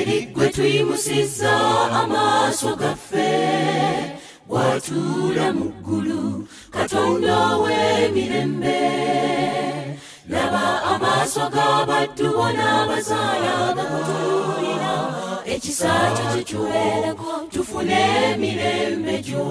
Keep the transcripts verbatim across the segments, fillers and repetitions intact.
eri gwe tuyimusiza amaaso gaffe watuula mu ggulu Katonda w'emirembe laba amaaso g'abaddu bona abazaala gakutuulira ekisa kyo kye kiweerako tufune emirembe gyo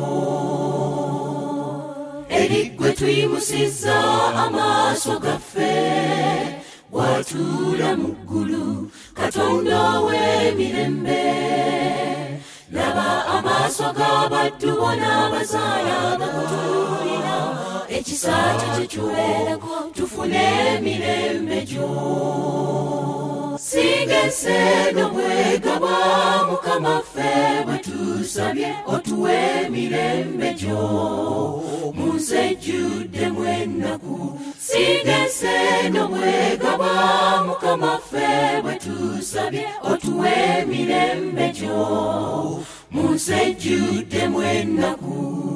eri gwe tuyimusiza amaaso gaffe watuula mu ggulu Katonda w'emirembe laba amaaso g'abaddu bona abazaala gakutuulira ekisa kyo kye kiweerako tufune emirembe gyo singa enseeno bwegaba Mukama ffe bwe tusabye otuwe emirembe gyo mu nsi ejjuddemu ennaku singa enseeno bwegaba Mukama ffe bwe tusabye otuwe emirembe gyo mu nsi ejjuddemu ennaku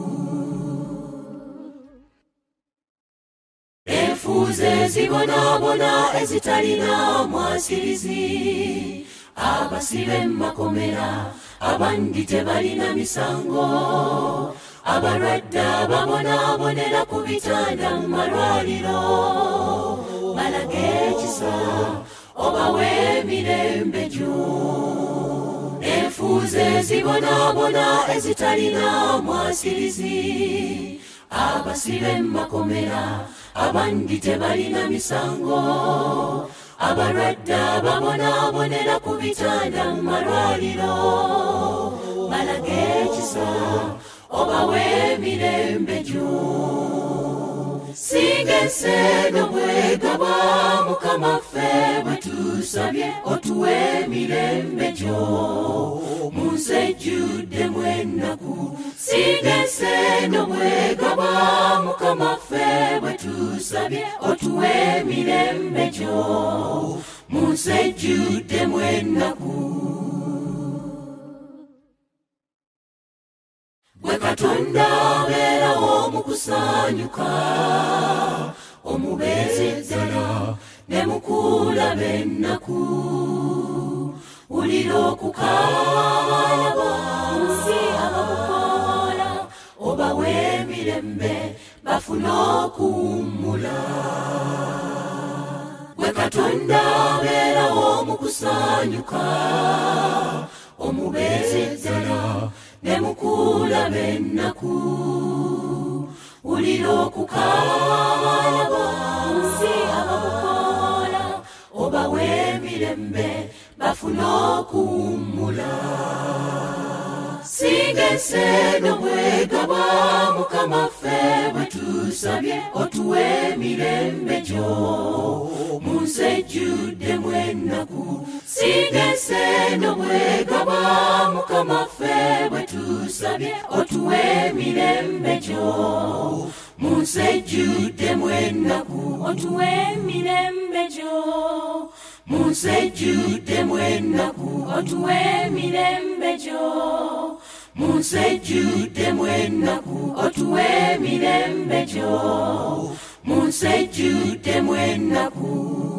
enfuuze ezibonaabona ezitalina mwasirizi abasibe mu makomera abandi tebalina misango abalwadde ababonaabonera ku bitanda mu malwaliro balaga ekisa obawe emirembe gyo enfuuze ezibonaabona ezitalina mwasirizi abasibe mu makomera abandi tebalina misango abalwadde ababonaabonera ku bitanda mu malwaliro balaga ekisa obawe emirembe gyo singa enseeno bwegaba Mukama ffe bwe tusabye otuwe emirembe gyo mu nsi ejjuddemu ennaku singa enseeno bwegaba Mukama ffe bwe tusabye otuwe emirembe gyo mu nsi ejjuddemu ennaku gwe Katonda abeerawo mu kusanyuka omubeezi ddala ne mukulaba ennaku wulira okukaaba nsi abakukoola obawe emirembe bafune okuwummula gwe Katonda abeerawo mu kusanyuka omubeezi ddala ne mukulaba ennaku wulira okukaaba nsi abakukoola obawe emirembe bafune okuwummula singa enseeno bwegaba Mukama ffe bwe tusabye otuwe emirembe gyo mu nsi ejjuddemu ennaku singa enseeno bwegaba Mukama ffe bwe tusabye otuwe emirembe gyo mu nsi ejjuddemu ennaku otuwe emirembe gyo mu nsi ejjuddemu ennaku otuwe emirembe gyo mu nsi ejjuddemu ennaku otuwe emirembe gyo mu nsi ejjuddemu ennaku